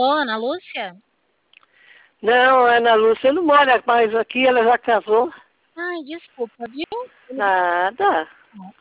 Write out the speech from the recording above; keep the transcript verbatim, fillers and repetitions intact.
Alô, Ana Lúcia? Não, a Ana Lúcia não mora mais aqui, ela já casou. Ai, desculpa, viu? Nada.